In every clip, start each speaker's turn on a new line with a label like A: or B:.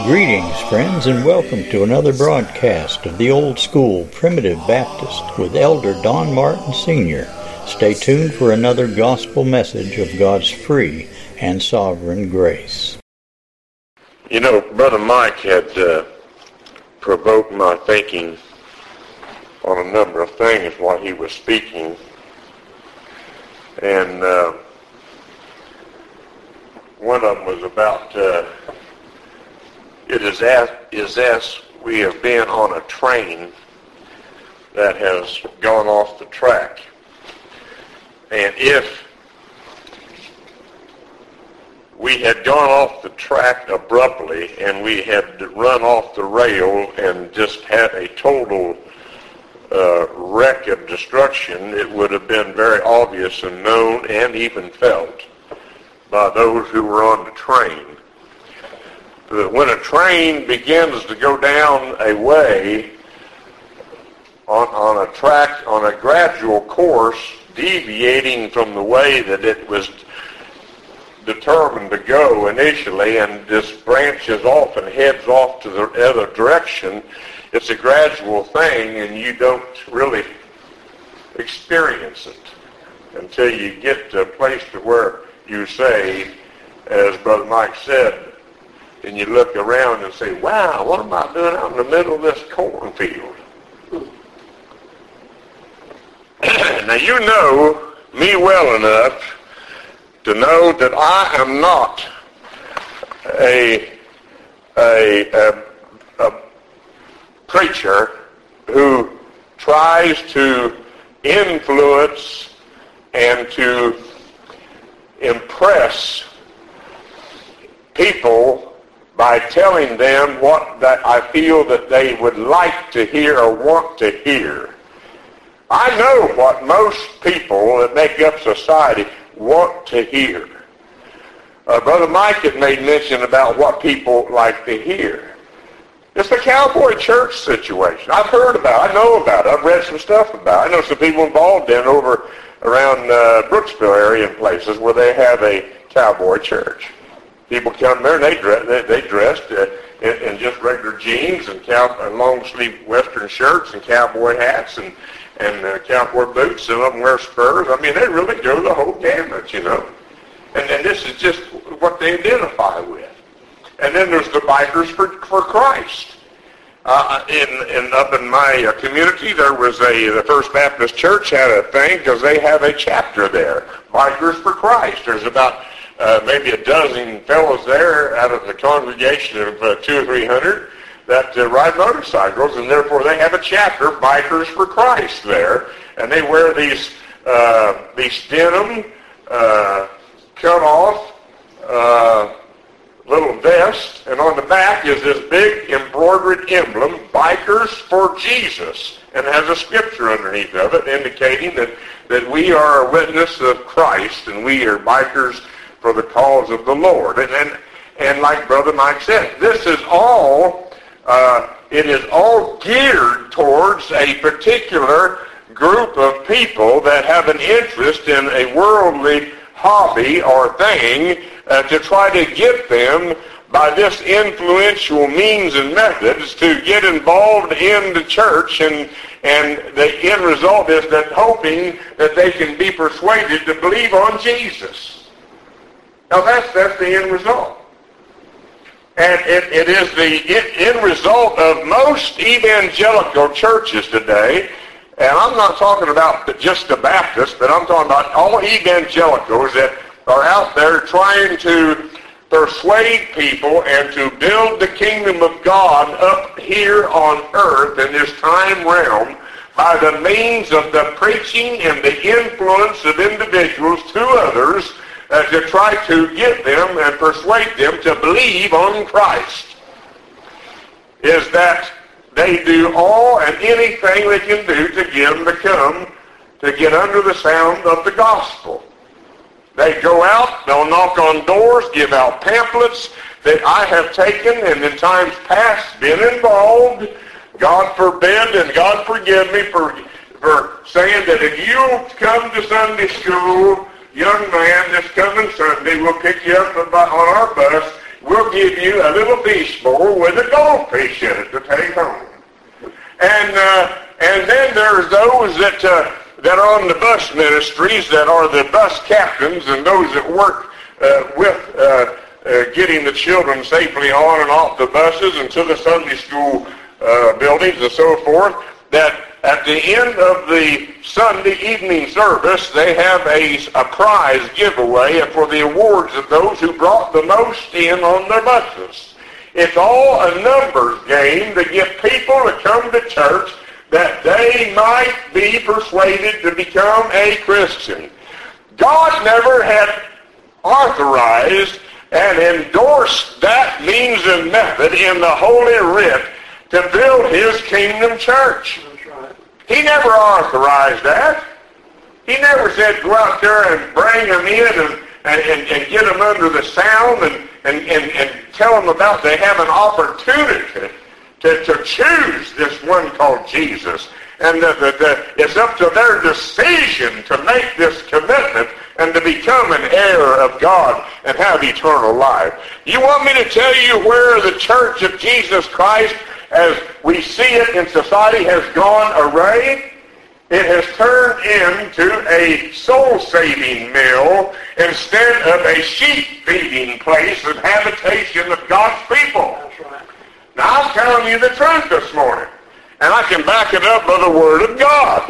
A: Greetings, friends, and welcome to another broadcast of the Old School Primitive Baptist with Elder Don Martin Sr. Stay tuned for another gospel message of God's free and sovereign grace.
B: You know, Brother Mike had provoked my thinking on a number of things while he was speaking. And one of them was about it is as we have been on a train that has gone off the track. And if we had gone off the track abruptly and we had run off the rail and just had a total wreck of destruction, it would have been very obvious and known and even felt by those who were on the train. When a train begins to go down a way on a track, on a gradual course, deviating from the way that it was determined to go initially, and just branches off and heads off to the other direction, it's a gradual thing, and you don't really experience it until you get to a place to where you say, as Brother Mike said, and you look around and say, wow, what am I doing out in the middle of this cornfield? Now, you know me well enough to know that I am not a preacher who tries to influence and to impress people by telling them what that I feel that they would like to hear or want to hear. I know what most people that make up society want to hear. Brother Mike had made mention about what people like to hear. It's the cowboy church situation. I've heard about it. I know about it. I've read some stuff about it. I know some people involved in it over around Brooksville area and places where they have a cowboy church. People come there and they dressed in just regular jeans and long-sleeve Western shirts and cowboy hats and cowboy boots. Some of them wear spurs. I mean, they really go the whole gamut, you know. And this is just what they identify with. And then there's the Bikers for Christ. Up in my community, there was the First Baptist Church had a thing because they have a chapter there, Bikers for Christ. There's about maybe a dozen fellows there out of the congregation of 200 or 300 that ride motorcycles, and therefore they have a chapter, Bikers for Christ, there, and they wear these denim cut off little vest, and on the back is this big embroidered emblem, Bikers for Jesus, and has a scripture underneath of it indicating that we are a witness of Christ and we are bikers for the cause of the Lord. And like Brother Mike said, this is all, it is all geared towards a particular group of people that have an interest in a worldly hobby or thing to try to get them by this influential means and methods to get involved in the church, and the end result is that hoping that they can be persuaded to believe on Jesus. Now that's the end result. And it is the end result of most evangelical churches today. And I'm not talking about just the Baptists, but I'm talking about all evangelicals that are out there trying to persuade people and to build the kingdom of God up here on earth in this time realm by the means of the preaching and the influence of individuals to others to try to get them and persuade them to believe on Christ. Is that they do all and anything they can do to get them to get under the sound of the gospel. They go out, they'll knock on doors, give out pamphlets that I have taken and in times past been involved. God forbid and God forgive me for saying that if you come to Sunday school, young man, this coming Sunday, we'll pick you up on our bus. We'll give you a little fish bowl with a goldfish in it to take home. And then there's those that are on the bus ministries, that are the bus captains, and those that work with getting the children safely on and off the buses and to the Sunday school buildings and so forth, that at the end of the Sunday evening service, they have a prize giveaway for the awards of those who brought the most in on their buses. It's all a numbers game to get people to come to church that they might be persuaded to become a Christian. God never had authorized and endorsed that means and method in the Holy Writ to build his kingdom church. He never authorized that. He never said go out there and bring them in and get them under the sound and tell them about they have an opportunity to choose this one called Jesus. And it's up to their decision to make this commitment and to become an heir of God and have eternal life. You want me to tell you where the Church of Jesus Christ, as we see it in society, has gone array? It has turned into a soul-saving mill instead of a sheep-feeding place and habitation of God's people. That's right. Now, I'm telling you the truth this morning, and I can back it up by the Word of God.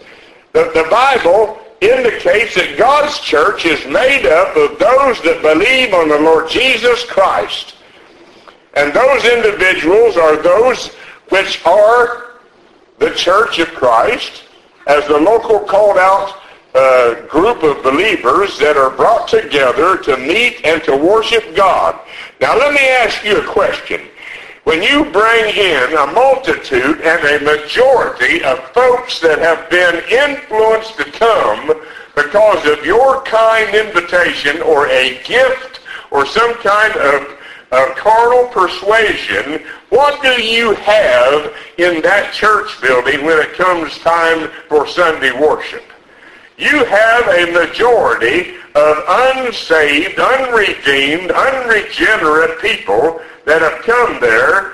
B: The Bible indicates that God's church is made up of those that believe on the Lord Jesus Christ. And those individuals are those which are the Church of Christ, as the local called out group of believers that are brought together to meet and to worship God. Now let me ask you a question. When you bring in a multitude and a majority of folks that have been influenced to come because of your kind invitation or a gift or some kind of carnal persuasion, what do you have in that church building when it comes time for Sunday worship? You have a majority of unsaved, unredeemed, unregenerate people that have come there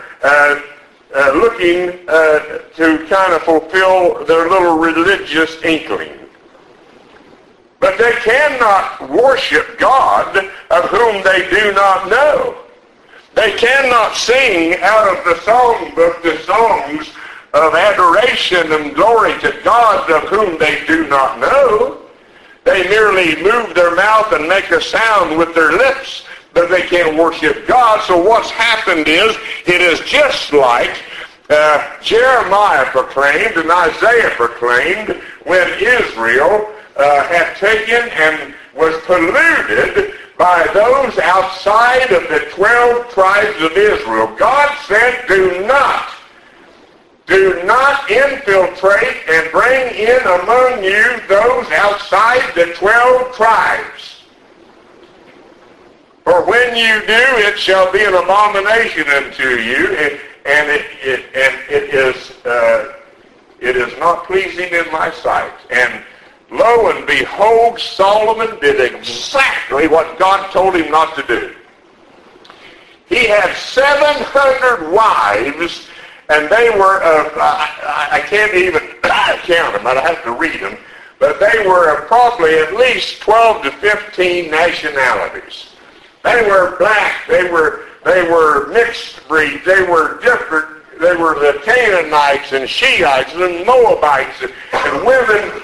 B: looking to kind of fulfill their little religious inkling. But they cannot worship God of whom they do not know. They cannot sing out of the songbook the songs of adoration and glory to God of whom they do not know. They merely move their mouth and make a sound with their lips, but they can't worship God. So what's happened is, it is just like Jeremiah proclaimed and Isaiah proclaimed when Israel had taken and was polluted by those outside of the 12 tribes of Israel. God said, do not infiltrate and bring in among you those outside the 12 tribes. For when you do, it shall be an abomination unto you, and it is not pleasing in my sight. And lo and behold, Solomon did exactly what God told him not to do. He had 700 wives, and they were of, I can't even count them, I'd have to read them, but they were of probably at least 12 to 15 nationalities. They were black, they were mixed breed, they were different. They were the Canaanites and Shiites and Moabites and women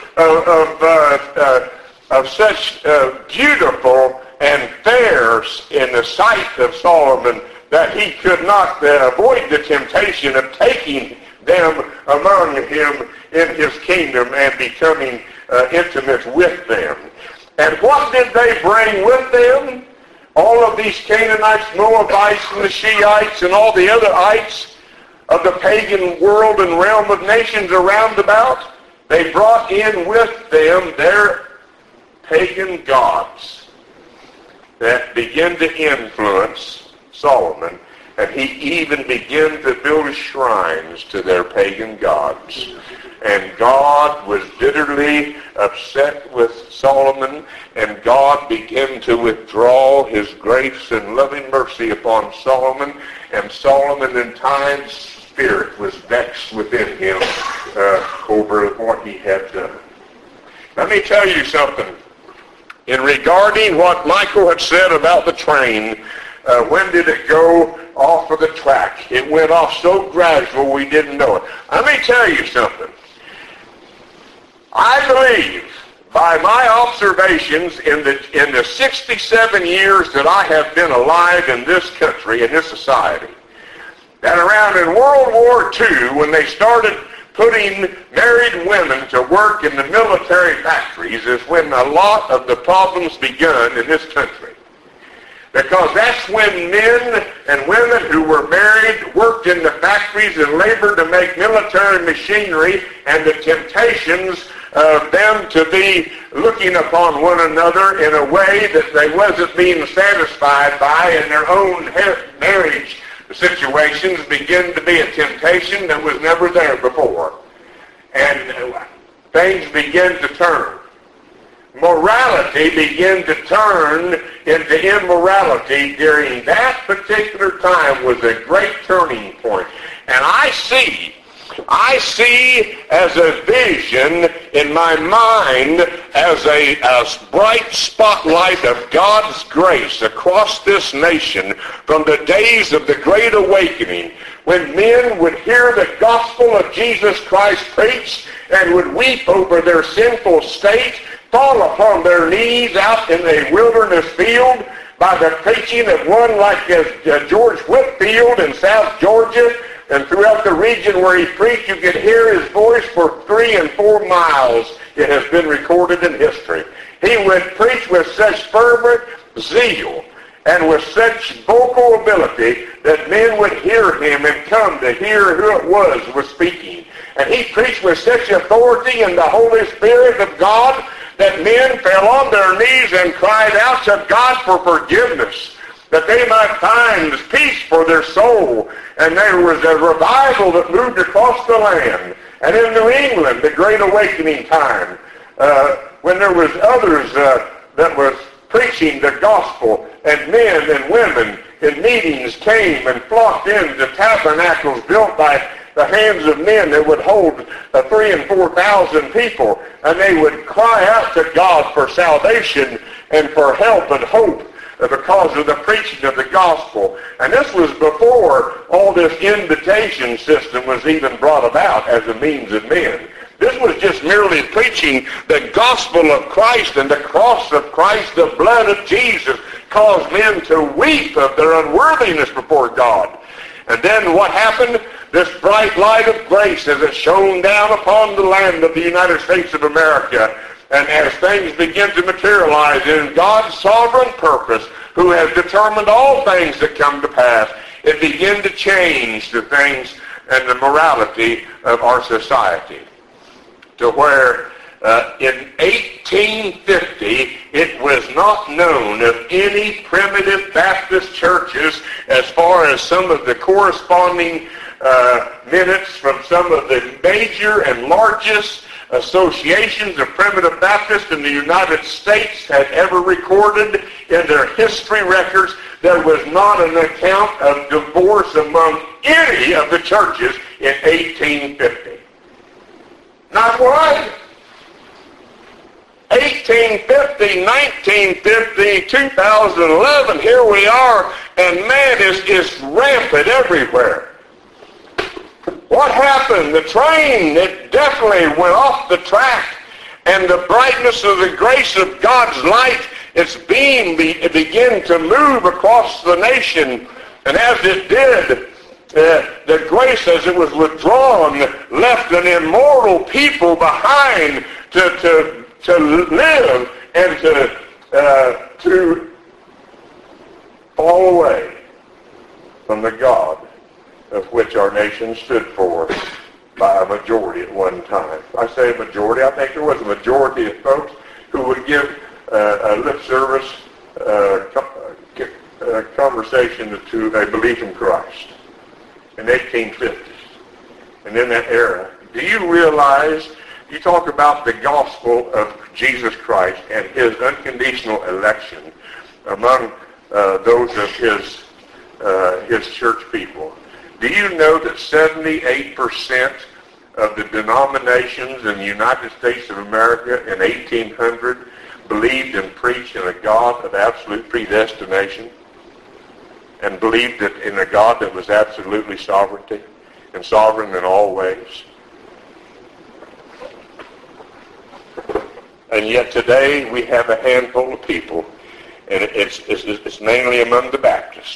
B: of such beautiful and fair in the sight of Solomon that he could not avoid the temptation of taking them among him in his kingdom and becoming intimate with them. And what did they bring with them? All of these Canaanites, Moabites, and the Shiites, and all the other ites of the pagan world and realm of nations around about, they brought in with them their pagan gods that began to influence Solomon. And he even began to build shrines to their pagan gods. And God was bitterly upset with Solomon, and God began to withdraw his grace and loving mercy upon Solomon, and Solomon in time's spirit was vexed within him over what he had done. Let me tell you something. In regarding what Michael had said about the train, when did it go off of the track? It went off so gradual we didn't know it. Let me tell you something. I believe, by my observations in the 67 years that I have been alive in this country, in this society, that around in World War II, when they started putting married women to work in the military factories, is when a lot of the problems begun in this country. Because that's when men and women who were married worked in the factories and labored to make military machinery, and the temptations of them to be looking upon one another in a way that they wasn't being satisfied by in their own marriage situations began to be a temptation that was never there before. And things began to turn. Morality began to turn into immorality during that particular time. Was a great turning point. And I see as a vision in my mind as a bright spotlight of God's grace across this nation from the days of the Great Awakening, when men would hear the gospel of Jesus Christ preached and would weep over their sinful state, fall upon their knees out in a wilderness field by the preaching of one like George Whitefield in South Georgia. And throughout the region where he preached, you could hear his voice for 3 and 4 miles. It has been recorded in history. He would preach with such fervent zeal and with such vocal ability that men would hear him and come to hear who it was speaking. And he preached with such authority in the Holy Spirit of God that men fell on their knees and cried out to God for forgiveness, that they might find peace for their soul. And there was a revival that moved across the land. And in New England, the Great Awakening time, when there was others that was preaching the gospel, and men and women in meetings came and flocked into tabernacles built by the hands of men that would hold 3,000 and 4,000 people, and they would cry out to God for salvation and for help and hope because of the preaching of the gospel. And this was before all this invitation system was even brought about as a means of men. This was just merely preaching the gospel of Christ and the cross of Christ. The blood of Jesus caused men to weep of their unworthiness before God. And then what happened? This bright light of grace as it shone down upon the land of the United States of America. And as things begin to materialize in God's sovereign purpose, who has determined all things that come to pass, it began to change the things and the morality of our society. To where in 1850, it was not known of any primitive Baptist churches, as far as some of the corresponding minutes from some of the major and largest associations of primitive Baptists in the United States had ever recorded in their history records. There was not an account of divorce among any of the churches in 1850. Not one. 1850, 1950, 2011, here we are, and man is rampant everywhere. What happened? The train, it definitely went off the track, and the brightness of the grace of God's light, its beam began to move across the nation. And as it did, the grace as it was withdrawn left an immortal people behind to live and to fall away from the God of which our nation stood for by a majority at one time. I say a majority, I think there was a majority of folks who would give lip service a conversation to a belief in Christ in the 1850s. And in that era, do you realize, you talk about the gospel of Jesus Christ and his unconditional election among those of his church people. Do you know that 78% of the denominations in the United States of America in 1800 believed and preached in a God of absolute predestination and believed that in a God that was absolutely sovereignty and sovereign in all ways? And yet today we have a handful of people, and it's mainly among the Baptists.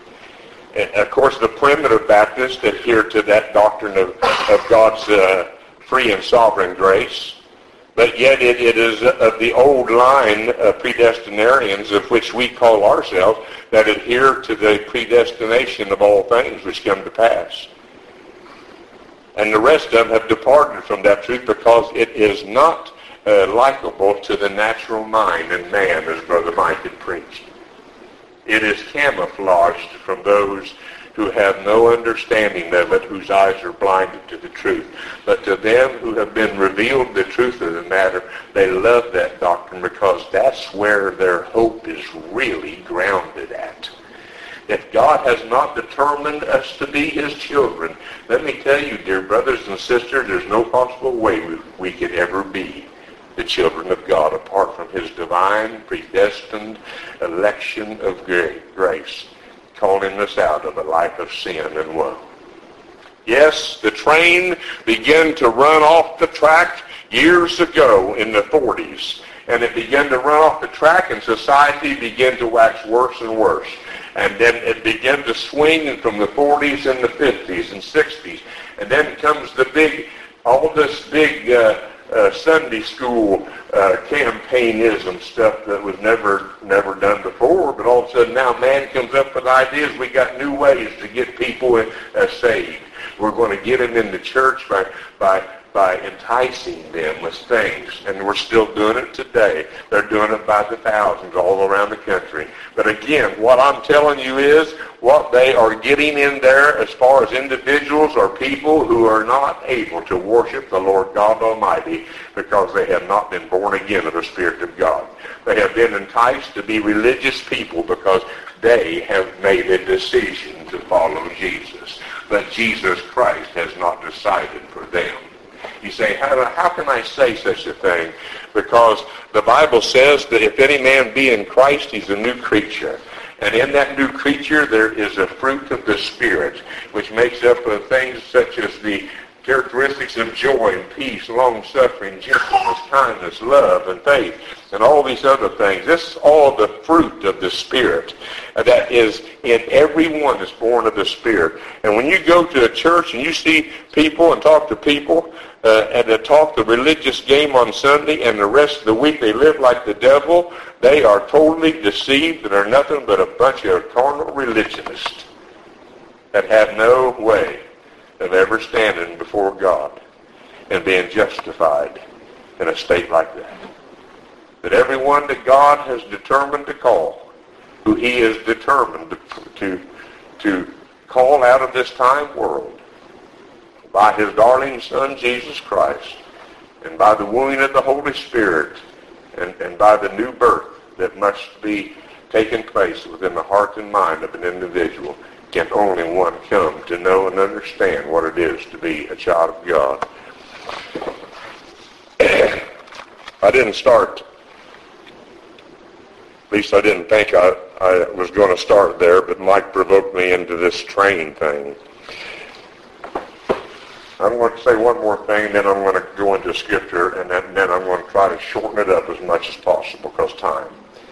B: And of course, the primitive Baptists adhere to that doctrine of God's free and sovereign grace. But yet it is of the old line of predestinarians, of which we call ourselves, that adhere to the predestination of all things which come to pass. And the rest of them have departed from that truth because it is not likable to the natural mind and man, as Brother Mike had preached. It is camouflaged from those who have no understanding of it, whose eyes are blinded to the truth. But to them who have been revealed the truth of the matter, they love that doctrine because that's where their hope is really grounded at. If God has not determined us to be his children, let me tell you, dear brothers and sisters, there's no possible way we could ever be the children of God apart from his divine, predestined election of grace, calling us out of a life of sin and woe. Yes, the train began to run off the track years ago in the 40s, and it began to run off the track, and society began to wax worse and worse. And then it began to swing from the 40s and the 50s and 60s, and then comes all this big Sunday school campaignism stuff that was never done before, but all of a sudden now man comes up with ideas. We got new ways to get people saved. We're going to get them in the church by enticing them with things, and we're still doing it today. They're doing it by the thousands all around the country. But again, what I'm telling you is what they are getting in there as far as individuals or people who are not able to worship the Lord God Almighty because they have not been born again of the Spirit of God. They have been enticed to be religious people because they have made a decision to follow Jesus. But Jesus Christ has not decided for them. You say, how can I say such a thing? Because the Bible says that if any man be in Christ, he's a new creature. And in that new creature, there is a fruit of the Spirit, which makes up of things such as the characteristics of joy and peace, long-suffering, gentleness, kindness, love, and faith, and all these other things. This is all the fruit of the Spirit that is in everyone that's born of the Spirit. And when you go to a church and you see people and talk to people, and they talk the religious game on Sunday, and the rest of the week they live like the devil, they are totally deceived and are nothing but a bunch of carnal religionists that have no way of ever standing before God and being justified in a state like that. That everyone that God has determined to call, who he is determined to call out of this time world, by his darling Son, Jesus Christ, and by the wooing of the Holy Spirit, and by the new birth that must be taking place within the heart and mind of an individual, can only one come to know and understand what it is to be a child of God. I didn't start, at least I didn't think I was going to start there, but Mike provoked me into this train thing. I'm going to say one more thing, and then I'm going to go into Scripture, and then I'm going to try to shorten it up as much as possible because time.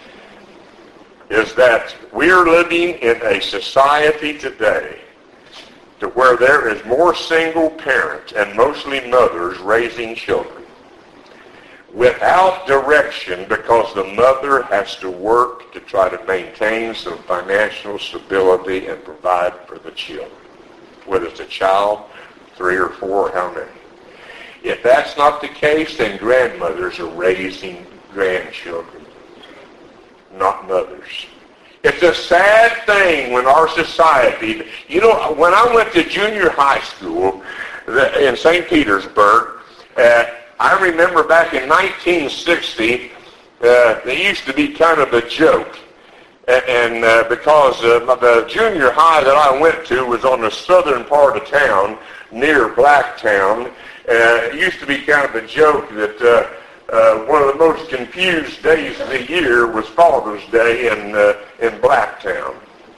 B: Is that we're living in a society today to where there is more single parents and mostly mothers raising children without direction because the mother has to work to try to maintain some financial stability and provide for the children, whether it's a child, 3 or 4, or how many. If that's not the case, then grandmothers are raising grandchildren, not mothers. It's a sad thing when our society, you know, when I went to junior high school in St. Petersburg, I remember back in 1960, they used to be kind of a joke. And because the junior high that I went to was on the southern part of town, near Blacktown, it used to be kind of a joke that one of the most confused days of the year was Father's Day in Blacktown.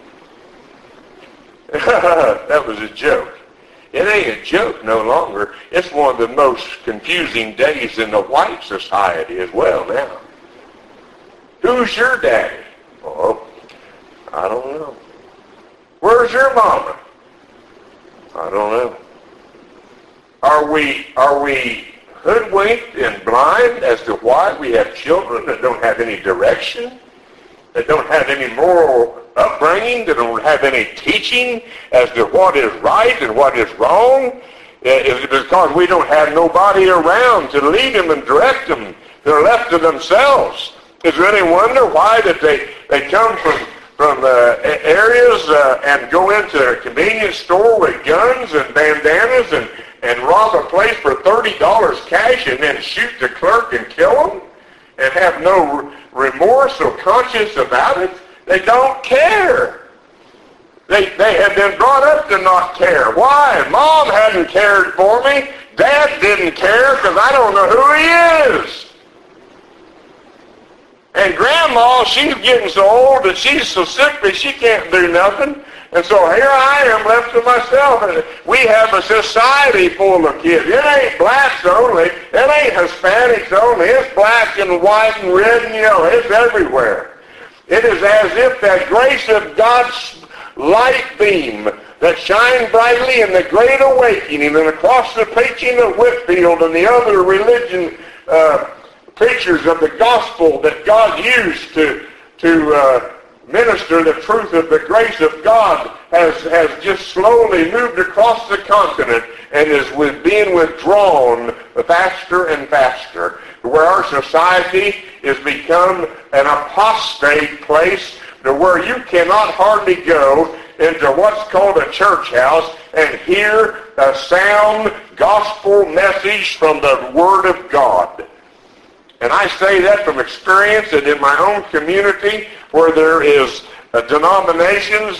B: That was a joke. It ain't a joke no longer. It's one of the most confusing days in the white society as well now. Who's your daddy? Oh, I don't know. Where's your mama? I don't know. Are we hoodwinked and blind as to why we have children that don't have any direction, that don't have any moral upbringing, that don't have any teaching as to what is right and what is wrong? Is it because we don't have nobody around to lead them and direct them? They're left to themselves. Is there any wonder why that they come from areas and go into a convenience store with guns and bandanas and rob a place for $30 cash and then shoot the clerk and kill him and have no remorse or conscience about it? They don't care. They have been brought up to not care. Why? Mom hadn't cared for me. Dad didn't care because I don't know who he is. And Grandma, she's getting so old that she's so sick that she can't do nothing. And so here I am left to myself. And we have a society full of kids. It ain't blacks only. It ain't Hispanics only. It's black and white and red and yellow. It's everywhere. It is as if that grace of God's light beam that shined brightly in the Great Awakening and across the preaching of Whitefield and the other religion preachers of the gospel that God used to minister the truth of the grace of God has just slowly moved across the continent and is being withdrawn faster and faster, where our society has become an apostate place to where you cannot hardly go into what's called a church house and hear a sound gospel message from the Word of God. And I say that from experience and in my own community where there is denominations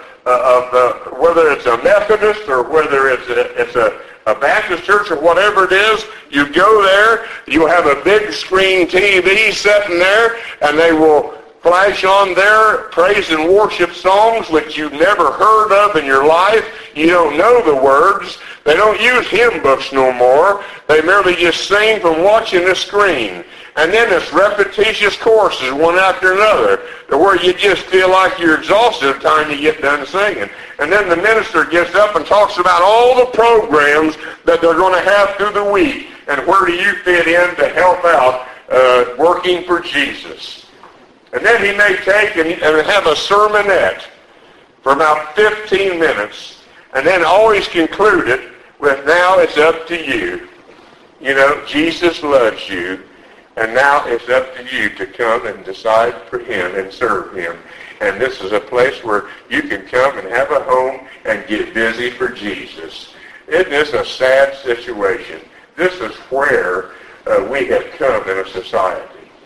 B: whether it's a Methodist or whether it's a Baptist church or whatever it is, you go there, you have a big screen TV sitting there, and they will flash on their praise and worship songs which you've never heard of in your life. You don't know the words. They don't use hymn books no more. They merely just sing from watching the screen. And then it's repetitious courses, one after another, to where you just feel like you're exhausted by the time you get done singing. And then the minister gets up and talks about all the programs that they're going to have through the week, and where do you fit in to help out working for Jesus. And then he may take and have a sermonette for about 15 minutes, and then always conclude it with, now it's up to you. You know, Jesus loves you, and now it's up to you to come and decide for him and serve him. And this is a place where you can come and have a home and get busy for Jesus. Isn't this a sad situation? This is where we have come in a society.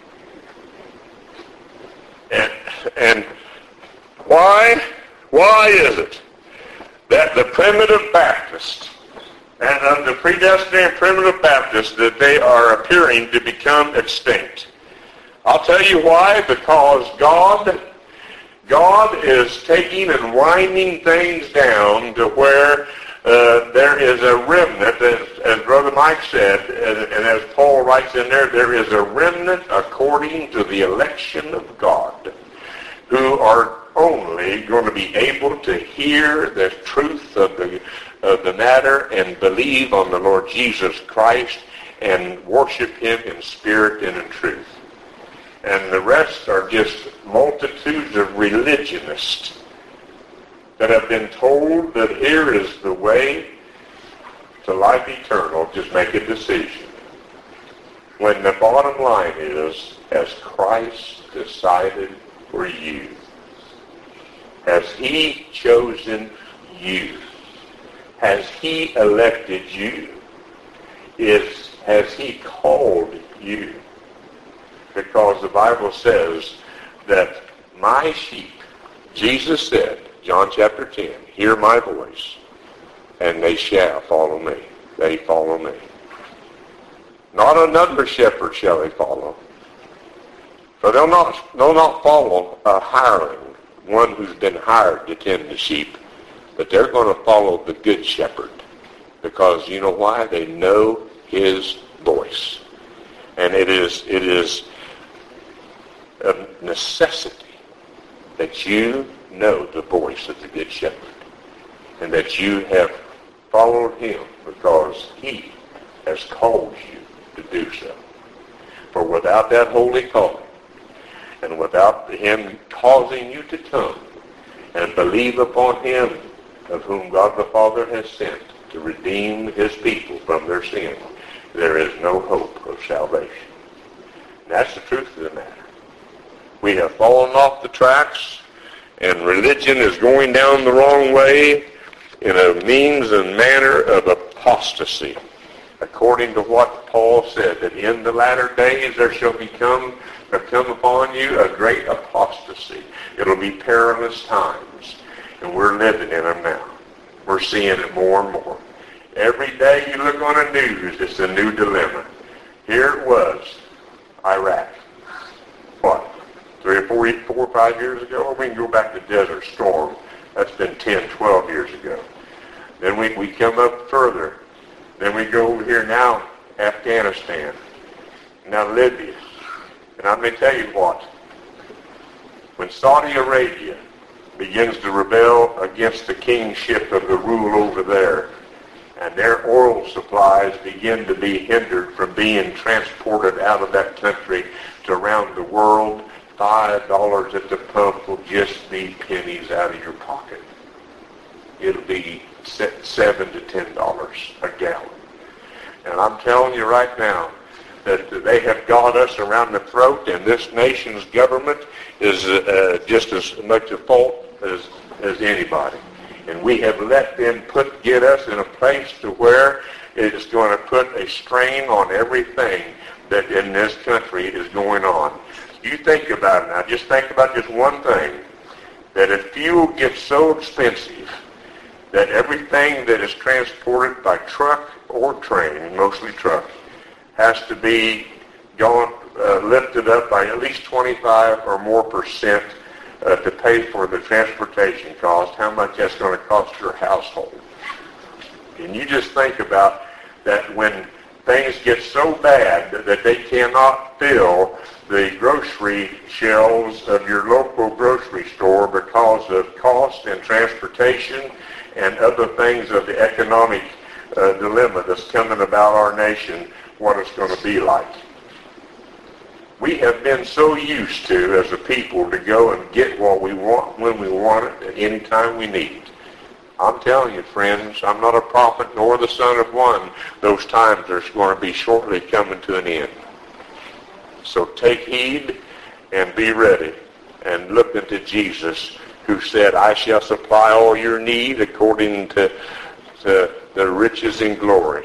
B: And why is it that the primitive Baptists and of the predestined primitive Baptists that they are appearing to become extinct? I'll tell you why. Because God is taking and winding things down to where there is a remnant, as Brother Mike said, and as Paul writes in there is a remnant according to the election of God, who are only going to be able to hear the truth of the matter and believe on the Lord Jesus Christ and worship him in spirit and in truth. And the rest are just multitudes of religionists that have been told that here is the way to life eternal. Just make a decision. When the bottom line is, as Christ decided for you, Has he chosen you? Has he elected you? Has he called you? Because the Bible says that my sheep, Jesus said, John chapter 10, hear my voice, and they shall follow me. They follow me. Not another shepherd shall they follow. For they'll not follow a hireling, one who's been hired to tend the sheep, but they're going to follow the good shepherd. Because you know why? They know his voice. And it is a necessity that you know the voice of the good shepherd, and that you have followed him because he has called you to do so. For without that holy calling, and without him causing you to come and believe upon him of whom God the Father has sent to redeem his people from their sin, there is no hope of salvation. And that's the truth of the matter. We have fallen off the tracks, and religion is going down the wrong way in a means and manner of apostasy. According to what Paul said, that in the latter days there shall come upon you a great apostasy. It'll be perilous times, and we're living in them now. We're seeing it more and more. Every day you look on the news, it's a new dilemma. Here it was, Iraq. What? 4 or 5 years ago? Or we can go back to Desert Storm. That's been 10, 12 years ago. Then we come up further. Then we go over here now, Afghanistan. Now Libya. And I'm going to tell you what. When Saudi Arabia begins to rebel against the kingship of the rule over there, and their oil supplies begin to be hindered from being transported out of that country to around the world, $5 at the pump will just be pennies out of your pocket. It'll be $7 to $10 a gallon. And I'm telling you right now that they have got us around the throat, and this nation's government is just as much a fault as anybody. And we have let them get us in a place to where it is going to put a strain on everything that in this country is going on. You think about it now. Just think about just one thing, that if fuel gets so expensive that everything that is transported by truck or train, mostly truck, has to be lifted up by at least 25 or more percent to pay for the transportation cost, how much that's going to cost your household. And you just think about that when things get so bad that they cannot fill the grocery shelves of your local grocery store because of cost and transportation and other things of the economic dilemma that's coming about our nation, what it's going to be like. We have been so used to, as a people, to go and get what we want when we want it at any time we need it. I'm telling you, friends, I'm not a prophet nor the son of one. Those times are going to be shortly coming to an end. So take heed and be ready and look into Jesus, who said, I shall supply all your need according to the riches in glory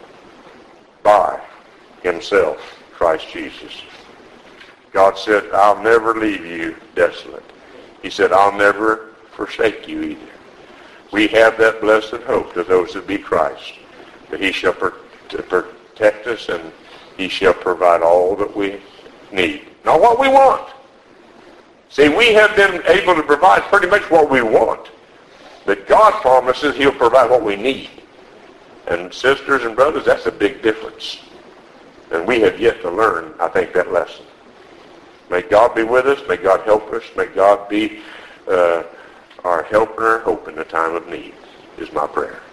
B: by himself, Christ Jesus. God said, I'll never leave you desolate. He said, I'll never forsake you either. We have that blessed hope to those that be Christ, that he shall protect us and he shall provide all that we need. Not what we want. See, we have been able to provide pretty much what we want. But God promises he'll provide what we need. And sisters and brothers, that's a big difference. And we have yet to learn, I think, that lesson. May God be with us. May God help us. May God be our help and our hope in the time of need, is my prayer.